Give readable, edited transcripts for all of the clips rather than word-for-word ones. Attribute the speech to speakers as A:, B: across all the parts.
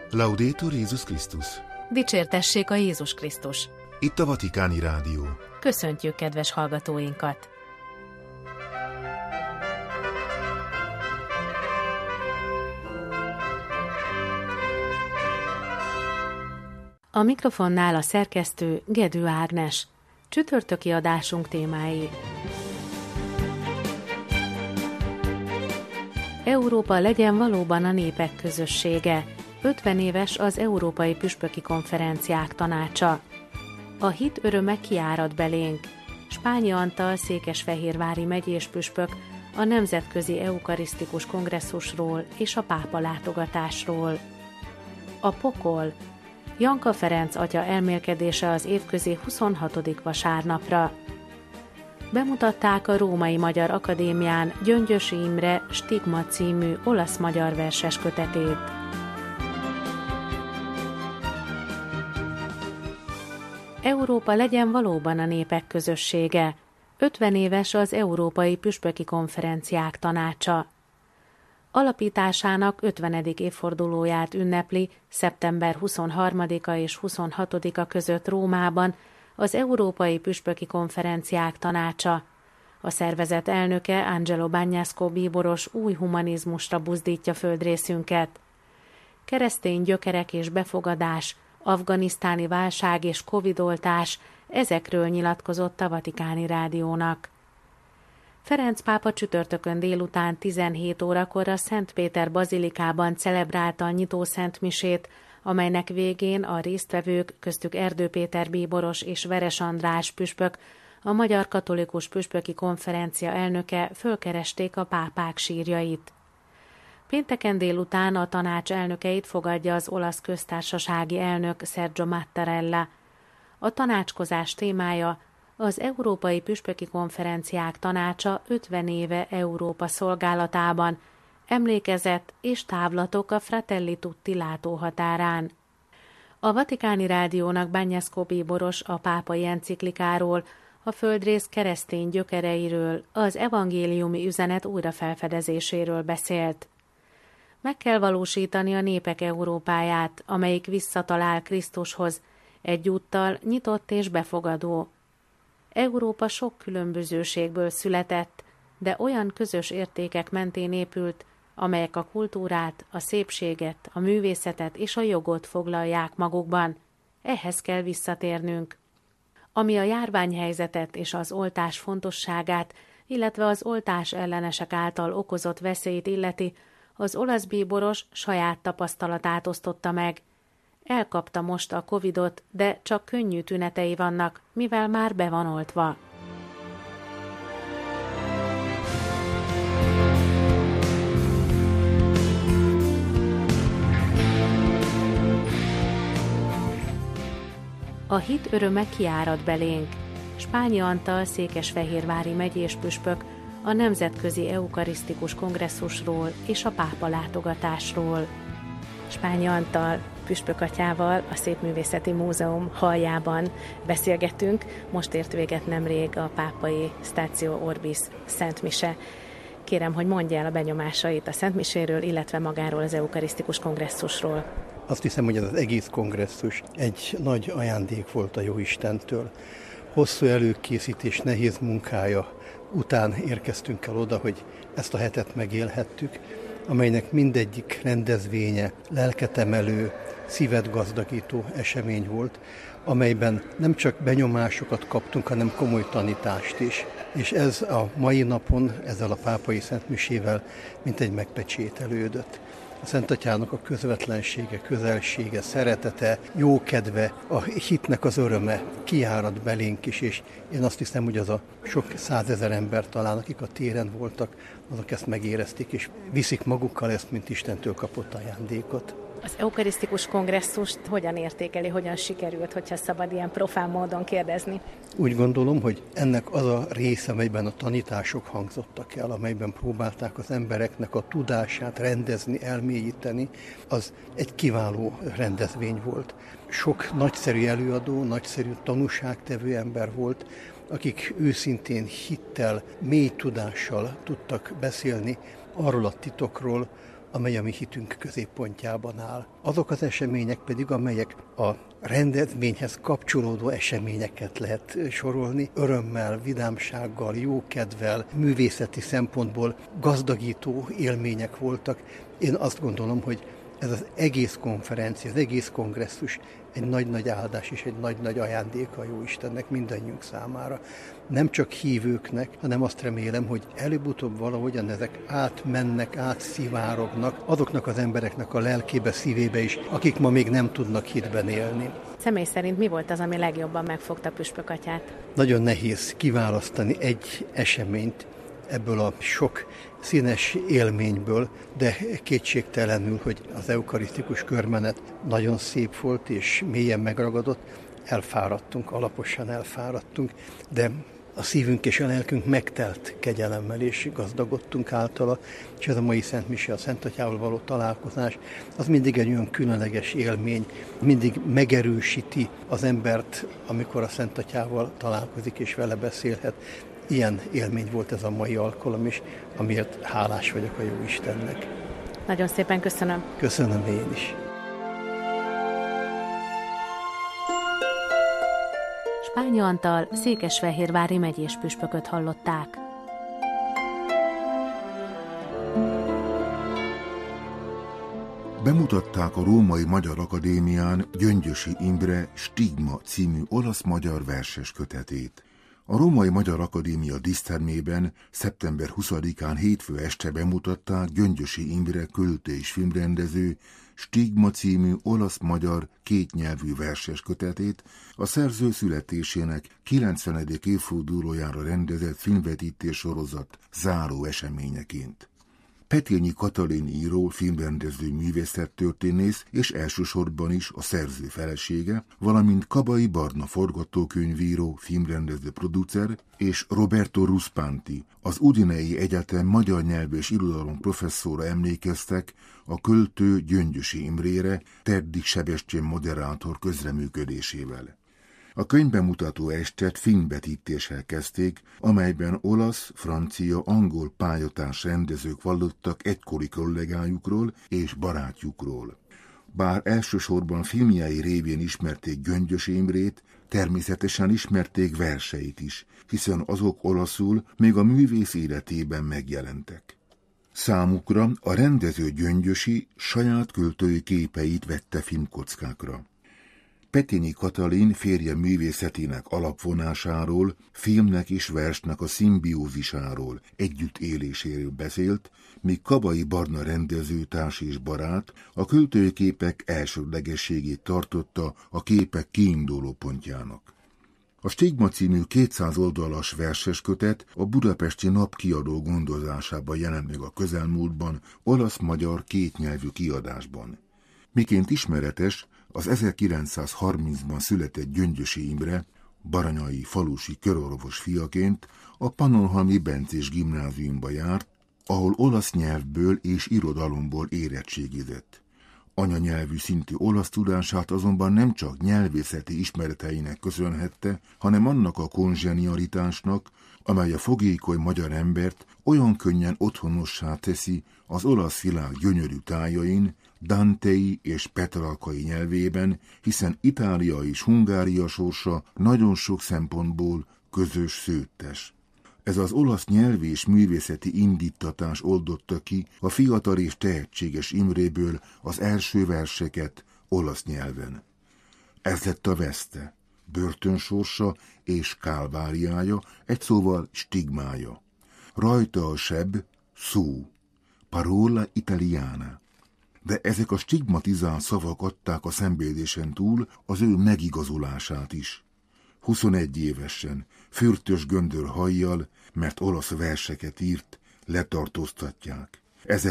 A: Laudetur Jézus Krisztus!
B: Dicsértessék a Jézus Krisztus!
A: Itt a Vatikáni Rádió.
B: Köszöntjük kedves hallgatóinkat! A mikrofonnál a szerkesztő Gedő Ágnes. Csütörtöki adásunk témái. Európa legyen valóban a népek közössége. 50 éves az Európai Püspöki Konferenciák Tanácsa. A hit öröme kiárad belénk. Spányi Antal székesfehérvári megyés püspök a Nemzetközi Eukarisztikus Kongresszusról és a pápa látogatásról. A pokol. Janka Ferenc atya elmélkedése az évközi 26. vasárnapra. Bemutatták a Római Magyar Akadémián Gyöngyösi Imre Stigma című olasz-magyar verses kötetét. Európa legyen valóban a népek közössége. 50 éves az Európai Püspöki Konferenciák Tanácsa. Alapításának 50. évfordulóját ünnepli szeptember 23-a és 26-a között Rómában az Európai Püspöki Konferenciák Tanácsa. A szervezet elnöke Angelo Bagnasco bíboros új humanizmusra buzdítja földrészünket. Keresztény gyökerek és befogadás, afganisztáni válság és covidoltás, ezekről nyilatkozott a Vatikáni Rádiónak. Ferenc pápa csütörtökön délután 17 órakor a Szent Péter bazilikában celebrálta a nyitó szentmisét, amelynek végén a résztvevők, köztük Erdő Péter bíboros és Veres András püspök, a Magyar Katolikus Püspöki Konferencia elnöke fölkeresték a pápák sírjait. Pénteken délután a tanács elnökeit fogadja az olasz köztársasági elnök Sergio Mattarella. A tanácskozás témája az Európai Püspöki Konferenciák Tanácsa 50 éve Európa szolgálatában, emlékezet és távlatok a Fratelli Tutti látóhatárán. A Vatikáni Rádiónak Bagnasco bíboros a pápai enciklikáról, a földrész keresztény gyökereiről, az evangéliumi üzenet újrafelfedezéséről beszélt. Meg kell valósítani a népek Európáját, amelyik visszatalál Krisztushoz, egyúttal nyitott és befogadó. Európa sok különbözőségből született, de olyan közös értékek mentén épült, amelyek a kultúrát, a szépséget, a művészetet és a jogot foglalják magukban. Ehhez kell visszatérnünk. Ami a járványhelyzetet és az oltás fontosságát, illetve az oltás ellenesek által okozott veszélyt illeti, az olasz bíboros saját tapasztalatát osztotta meg. Elkapta most a Covidot, de csak könnyű tünetei vannak, mivel már be van oltva. A hit öröme kiárad belénk. Spányi Antal székesfehérvári megyés püspök a Nemzetközi Eukarisztikus Kongresszusról és a pápa látogatásról. Spányi Antal püspök atyával a Szépművészeti Múzeum halljában beszélgettünk. Most ért véget nemrég a pápai Statio Orbis szentmise. Kérem, hogy mondja el a benyomásait a szentmiséről, illetve magáról az eukarisztikus kongresszusról.
C: Azt hiszem, hogy ez az egész kongresszus egy nagy ajándék volt a Jóistentől. Hosszú előkészítés, nehéz munkája után érkeztünk el oda, hogy ezt a hetet megélhettük, amelynek mindegyik rendezvénye lelketemelő, szívet gazdagító esemény volt, amelyben nem csak benyomásokat kaptunk, hanem komoly tanítást is. És ez a mai napon, ezzel a pápai szentmisével mintegy megpecsételődött. A Szent Atyának a közvetlensége, közelsége, szeretete, jókedve, a hitnek az öröme kiárad belénk is, és én azt hiszem, hogy az a sok százezer ember talán, akik a téren voltak, azok ezt megérezték, és viszik magukkal ezt, mint Istentől kapott ajándékot.
B: Az eukarisztikus kongresszust hogyan értékeli, hogyan sikerült, hogyha szabad ilyen profán módon kérdezni?
C: Úgy gondolom, hogy ennek az a része, amelyben a tanítások hangzottak el, amelyben próbálták az embereknek a tudását rendezni, elmélyíteni, az egy kiváló rendezvény volt. Sok nagyszerű előadó, nagyszerű tanúságtevő ember volt, akik őszintén hittel, mély tudással tudtak beszélni arról a titokról, amely a mi hitünk középpontjában áll. Azok az események pedig, amelyek a rendezvényhez kapcsolódó eseményeket lehet sorolni, örömmel, vidámsággal, jókedvel, művészeti szempontból gazdagító élmények voltak. Én azt gondolom, hogy ez az egész konferencia, az egész kongresszus egy nagy-nagy áldás és egy nagy-nagy ajándéka a Jóistennek mindannyiunk számára. Nem csak hívőknek, hanem azt remélem, hogy előbb-utóbb valahogyan ezek átmennek, átszivárognak azoknak az embereknek a lelkébe, szívébe is, akik ma még nem tudnak hitben élni.
B: Személy szerint mi volt az, ami legjobban megfogta Püspök atyát?
C: Nagyon nehéz kiválasztani egy eseményt ebből a sok színes élményből, de kétségtelenül, hogy az eukarisztikus körmenet nagyon szép volt és mélyen megragadott. Elfáradtunk, alaposan elfáradtunk, de a szívünk és a lelkünk megtelt kegyelemmel, és gazdagodtunk általa, és ez a mai Szent Mise, a Szent Atyával való találkozás, az mindig egy olyan különleges élmény, mindig megerősíti az embert, amikor a Szent Atyával találkozik és vele beszélhet. Ilyen élmény volt ez a mai alkalom is, amiért hálás vagyok a Jóistennek.
B: Nagyon szépen köszönöm.
C: Köszönöm én is.
B: Spányi Antal székesfehérvári megyés püspököt hallották.
A: Bemutatták a Római Magyar Akadémián Gyöngyösi Imre Stigma című olasz-magyar verses kötetét. A Római Magyar Akadémia dísztermében szeptember 20-án hétfő este bemutatták Gyöngyösi Imre költő és filmrendező Stigma című olasz-magyar kétnyelvű verses kötetét, a szerző születésének 90. évfordulójára rendezett filmvetítés sorozat záró eseményeként. Petényi Katalin író, filmrendező, művészettörténész és elsősorban is a szerző felesége, valamint Kabai Barna forgatókönyvíró, filmrendező, producer és Roberto Ruspanti, az Udinei Egyetem magyar nyelv és irodalom professzora emlékeztek a költő Gyöngyösi Imrére Teddik Sebestyén moderátor közreműködésével. A könyvbemutató estet filmvetítéssel kezdték, amelyben olasz, francia, angol pályatárs rendezők vallottak egykori kollégájukról és barátjukról. Bár elsősorban filmjei révén ismerték Gyöngyösi Imrét, természetesen ismerték verseit is, hiszen azok olaszul még a művész életében megjelentek. Számukra a rendező Gyöngyösi saját költői képeit vette filmkockákra. Petényi Katalin férje művészetének alapvonásáról, filmnek és versnek a szimbiózisáról, együttéléséről beszélt, míg Kabai Barna rendezőtárs és barát a költőképek elsődlegességét tartotta a képek kiinduló pontjának. A Stigma című 200 oldalas verseskötet a Budapesti Napkiadó gondozásában jelent meg a közelmúltban olasz-magyar kétnyelvű kiadásban. Miként ismeretes, az 1930-ban született Gyöngyösi Imre, baranyai falusi körorvos fiaként a Pannonhalmi Bencés gimnáziumba járt, ahol olasz nyelvből és irodalomból érettségizett. Anyanyelvű szintű olasz tudását azonban nem csak nyelvészeti ismereteinek köszönhette, hanem annak a konzsenialitásnak, amely a fogékony magyar embert olyan könnyen otthonossá teszi az olasz világ gyönyörű tájain, Dantei és Petrarcai nyelvében, hiszen Itália és Hungária sorsa nagyon sok szempontból közös szőttes. Ez az olasz nyelvi és művészeti indítatás oldotta ki a fiatal és tehetséges Imréből az első verseket olasz nyelven. Ez lett a veszte, börtönsorsa és kálváriája, egy szóval stigmája. Rajta a seb, szó, parola italiana. De ezek a stigmatizált szavak adták a szenvedésen túl az ő megigazulását is. 21 évesen, fürtös göndör hajjal, mert olasz verseket írt, letartóztatják.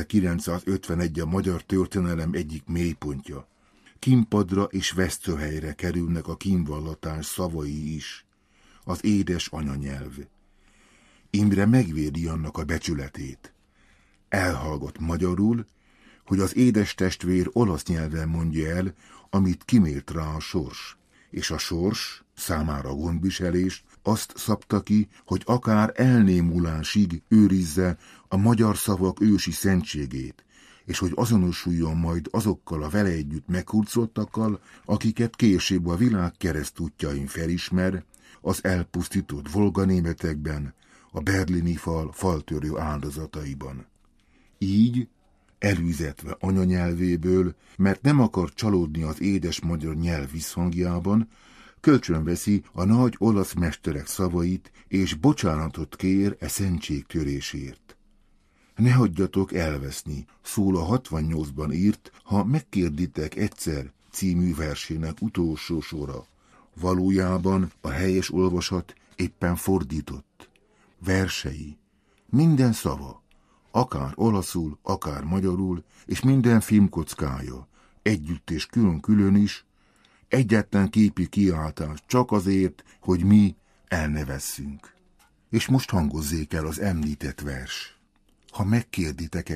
A: 1951 a magyar történelem egyik mélypontja. Kínpadra és vesztőhelyre kerülnek a kínvallatás szavai is. Az édes anyanyelv. Imre megvédi annak a becsületét. Elhallgat magyarul, hogy az édes testvér olasz nyelven mondja el, amit kimért rá a sors, és a sors számára gondviselést azt szabta ki, hogy akár elnémulásig őrizze a magyar szavak ősi szentségét, és hogy azonosuljon majd azokkal a vele együtt meghurcoltakkal, akiket később a világ keresztútjain felismer, az elpusztított volganémetekben, a berlini fal faltörő áldozataiban. Így, elűzetve anyanyelvéből, mert nem akar csalódni az édes magyar nyelv visszhangjában, kölcsönveszi a nagy olasz mesterek szavait, és bocsánatot kér szentségtörésért. Ne hagyjatok elveszni, szól a 68-ban írt, ha megkérditek egyszer című versének utolsó sora. Valójában a helyes olvasat éppen fordított. Versei, minden szava, akár olaszul, akár magyarul, és minden filmkockája, együtt és külön-külön is, egyetlen képi kiáltás csak azért, hogy mi elnevesszünk. És most hangozzék el az említett vers. Ha megkérditek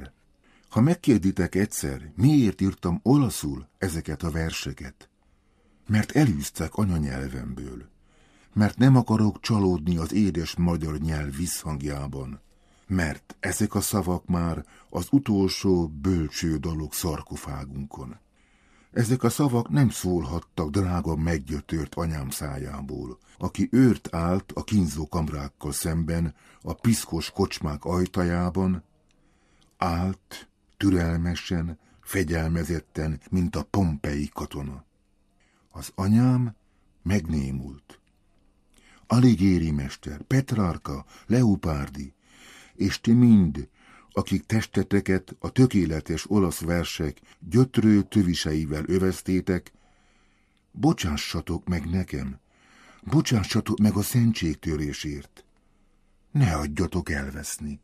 A: egyszer, miért írtam olaszul ezeket a verseket? Mert elűztek anyanyelvemből. Mert nem akarok csalódni az édes magyar nyelv visszhangjában. Mert ezek a szavak már az utolsó bölcső dalok szarkofágunkon. Ezek a szavak nem szólhattak drága meggyötört anyám szájából, aki őrt állt a kínzó kamrákkal szemben a piszkos kocsmák ajtajában, állt türelmesen, fegyelmezetten, mint a pompei katona. Az anyám megnémult. Alighieri mester, Petrarca, Leopardi, és ti mind, akik testeteket a tökéletes olasz versek gyötrő töviseivel öveztétek, bocsássatok meg nekem, bocsássatok meg a szentségtörésért, ne hagyjatok elveszni.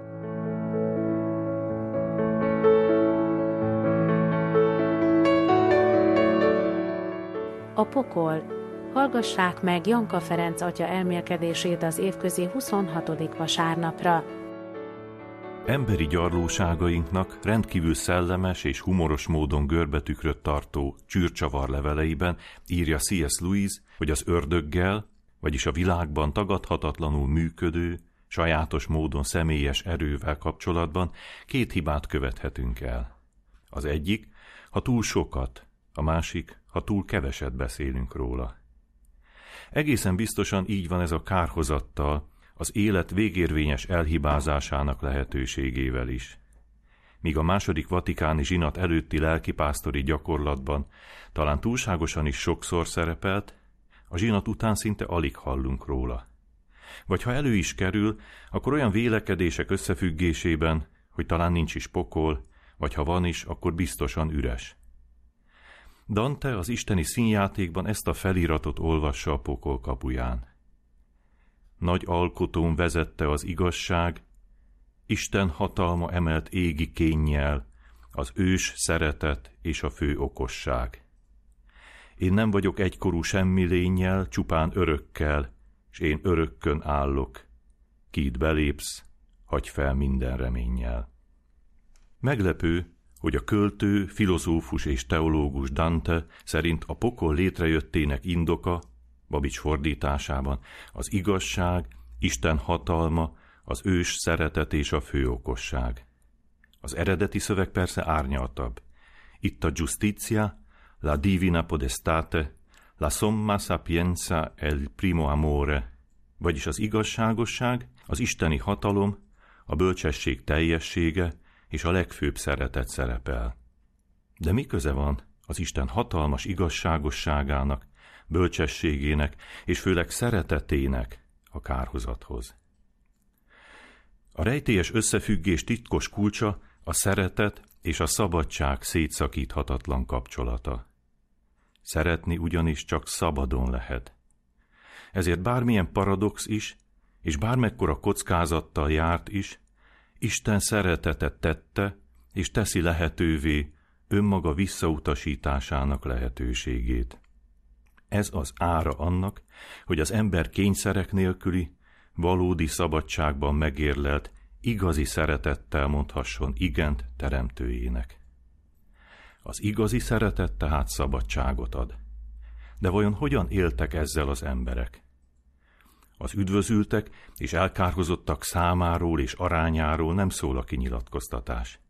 B: A pokol. Hallgassák meg Janka Ferenc atya elmélkedését az évközi 26. vasárnapra.
D: Emberi gyarlóságainknak rendkívül szellemes és humoros módon görbetükröt tartó csűrcsavar leveleiben írja C.S. Lewis, hogy az ördöggel, vagyis a világban tagadhatatlanul működő, sajátos módon személyes erővel kapcsolatban 2 hibát követhetünk el. Az egyik, ha túl sokat, a másik, ha túl keveset beszélünk róla. Egészen biztosan így van ez a kárhozattal, az élet végérvényes elhibázásának lehetőségével is. Míg a II. Vatikáni zsinat előtti lelkipásztori gyakorlatban talán túlságosan is sokszor szerepelt, a zsinat után szinte alig hallunk róla. Vagy ha elő is kerül, akkor olyan vélekedések összefüggésében, hogy talán nincs is pokol, vagy ha van is, akkor biztosan üres. Dante az isteni színjátékban ezt a feliratot olvassa a pokol kapuján. Nagy alkotón vezette az igazság, Isten hatalma emelt égi kénnyel, az ős szeretet és a fő okosság. Én nem vagyok egykorú semmi lénnyel, csupán örökkel, s én örökkön állok. Ki itt belépsz, hagyj fel minden reménnyel. Meglepő, hogy a költő, filozófus és teológus Dante szerint a pokol létrejöttének indoka, Babics fordításában, az igazság, Isten hatalma, az ős szeretet és a fő okosság. Az eredeti szöveg persze árnyaltabb. Itt a giustizia, la divina podestate, la somma sapienza e il primo amore, vagyis az igazságosság, az isteni hatalom, a bölcsesség teljessége és a legfőbb szeretet szerepel. De mi köze van az Isten hatalmas igazságosságának, bölcsességének és főleg szeretetének a kárhozathoz? A rejtélyes összefüggés titkos kulcsa a szeretet és a szabadság szétszakíthatatlan kapcsolata. Szeretni ugyanis csak szabadon lehet. Ezért bármilyen paradox is, és bármekkora kockázattal járt is, Isten szeretetet tette, és teszi lehetővé önmaga visszautasításának lehetőségét. Ez az ára annak, hogy az ember kényszerek nélküli, valódi szabadságban megérlelt, igazi szeretettel mondhasson igent teremtőjének. Az igazi szeretet tehát szabadságot ad. De vajon hogyan éltek ezzel az emberek? Az üdvözültek és elkárhozottak számáról és arányáról nem szól a kinyilatkoztatás.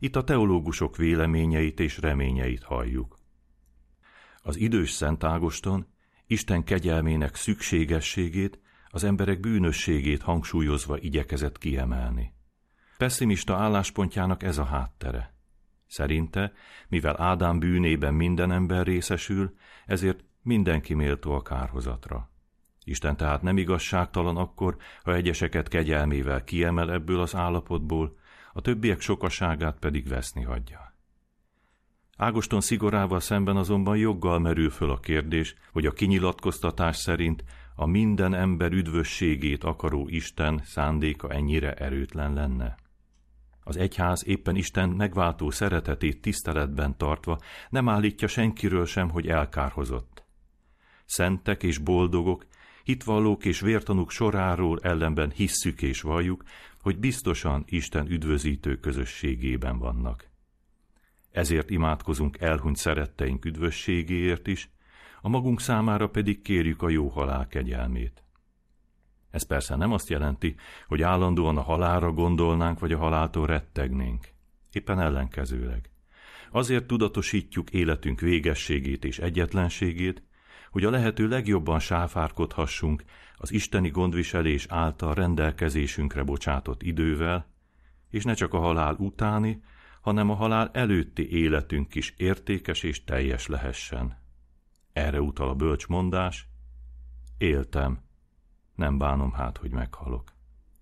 D: Itt a teológusok véleményeit és reményeit halljuk. Az idős Szent Ágoston Isten kegyelmének szükségességét, az emberek bűnösségét hangsúlyozva igyekezett kiemelni. Pesszimista álláspontjának ez a háttere. Szerinte, mivel Ádám bűnében minden ember részesül, ezért mindenki méltó a kárhozatra. Isten tehát nem igazságtalan akkor, ha egyeseket kegyelmével kiemel ebből az állapotból, a többiek sokaságát pedig veszni hagyja. Ágoston szigorával szemben azonban joggal merül föl a kérdés, hogy a kinyilatkoztatás szerint a minden ember üdvösségét akaró Isten szándéka ennyire erőtlen lenne. Az egyház éppen Isten megváltó szeretetét tiszteletben tartva nem állítja senkiről sem, hogy elkárhozott. Szentek és boldogok, hitvallók és vértanúk soráról ellenben hisszük és valljuk, hogy biztosan Isten üdvözítő közösségében vannak. Ezért imádkozunk elhunyt szeretteink üdvösségéért is, a magunk számára pedig kérjük a jó halál kegyelmét. Ez persze nem azt jelenti, hogy állandóan a halálra gondolnánk, vagy a haláltól rettegnénk. Éppen ellenkezőleg. Azért tudatosítjuk életünk végességét és egyetlenségét, hogy a lehető legjobban sáfárkodhassunk az isteni gondviselés által rendelkezésünkre bocsátott idővel, és ne csak a halál utáni, hanem a halál előtti életünk is értékes és teljes lehessen. Erre utal a bölcs mondás: éltem, nem bánom hát, hogy meghalok.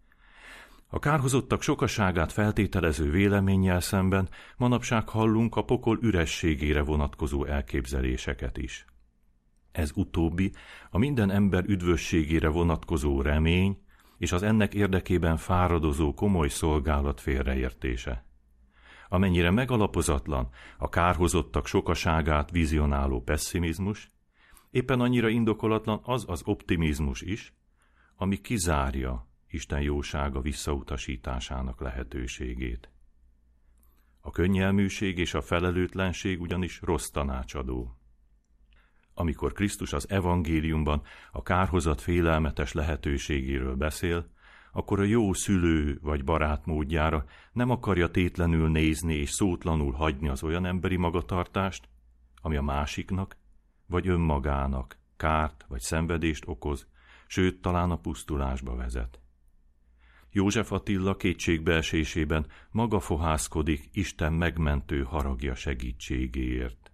D: A kárhozottak sokaságát feltételező véleménnyel szemben manapság hallunk a pokol ürességére vonatkozó elképzeléseket is. Ez utóbbi a minden ember üdvösségére vonatkozó remény és az ennek érdekében fáradozó komoly szolgálat félreértése. Amennyire megalapozatlan a kárhozottak sokaságát vizionáló pesszimizmus, éppen annyira indokolatlan az az optimizmus is, ami kizárja Isten jósága visszautasításának lehetőségét. A könnyelműség és a felelőtlenség ugyanis rossz tanácsadó. Amikor Krisztus az evangéliumban a kárhozat félelmetes lehetőségéről beszél, akkor a jó szülő vagy barát módjára nem akarja tétlenül nézni és szótlanul hagyni az olyan emberi magatartást, ami a másiknak vagy önmagának kárt vagy szenvedést okoz, sőt, talán a pusztulásba vezet. József Attila kétségbeesésében maga fohászkodik Isten megmentő haragja segítségéért.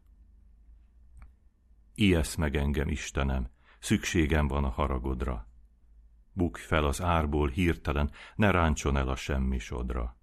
D: Ijesz meg engem, Istenem, szükségem van a haragodra. Bukj fel az árból hirtelen, ne ráncson el a semmi sodra.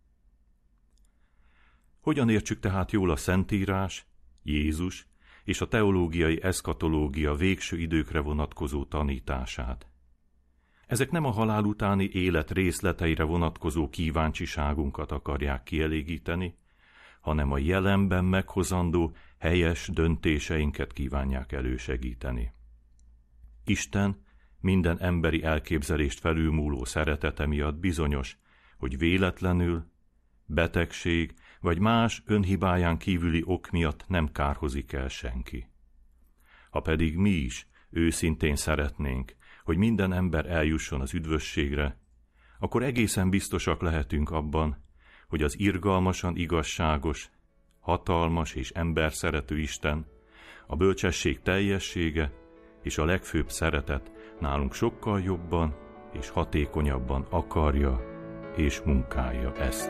D: Hogyan értsük tehát jól a Szentírás, Jézus és a teológiai eszkatológia végső időkre vonatkozó tanítását? Ezek nem a halál utáni élet részleteire vonatkozó kíváncsiságunkat akarják kielégíteni, hanem a jelenben meghozandó helyes döntéseinket kívánják elősegíteni. Isten minden emberi elképzelést felülmúló szeretete miatt bizonyos, hogy véletlenül, betegség vagy más önhibáján kívüli ok miatt nem kárhozik el senki. Ha pedig mi is őszintén szeretnénk, hogy minden ember eljusson az üdvösségre, akkor egészen biztosak lehetünk abban, hogy az irgalmasan igazságos, hatalmas és emberszerető Isten, a bölcsesség teljessége és a legfőbb szeretet nálunk sokkal jobban és hatékonyabban akarja és munkálja ezt.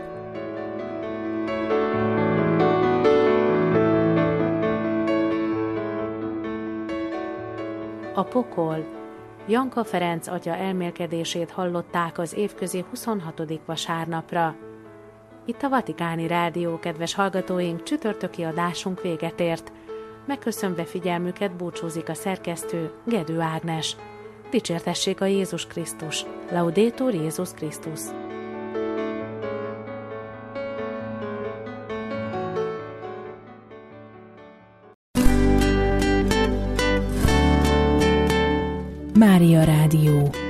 B: A pokol. Janka Ferenc atya elmélkedését hallották az évközi 26. vasárnapra. Itt a Vatikáni Rádió, kedves hallgatóink, csütörtöki adásunk véget ért. Megköszönve figyelmüket búcsúzik a szerkesztő, Gedő Ágnes. Dicsértessék a Jézus Krisztus! Laudetur Jézus Krisztus!
E: Mária Rádió.